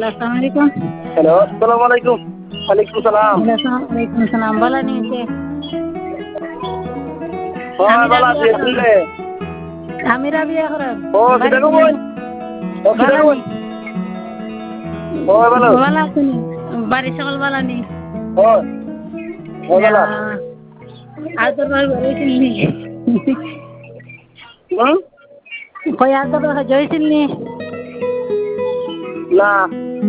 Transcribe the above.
আসসালামু আলাইকুম। হ্যালো, আসসালামু আলাইকুম। ওয়ালাইকুম সালাম। ওয়ালাইকুম সালাম। ভালো নিয়েছে? হ্যাঁ, আমি ভালো রাবিয়া আছি। খরম। আপনি? আমি রাবিয়া খরম। ও বাড়ি কিটা কই? ও কিটা কই? বালানি। ও ভালো। ভালো আছেনি? বাড়ির সকল বালানি। ও ও ভালো। আর তোর ভাই বেরোইছিলি? হুম? কই আর তোর ভাই জয়ছিলি? না।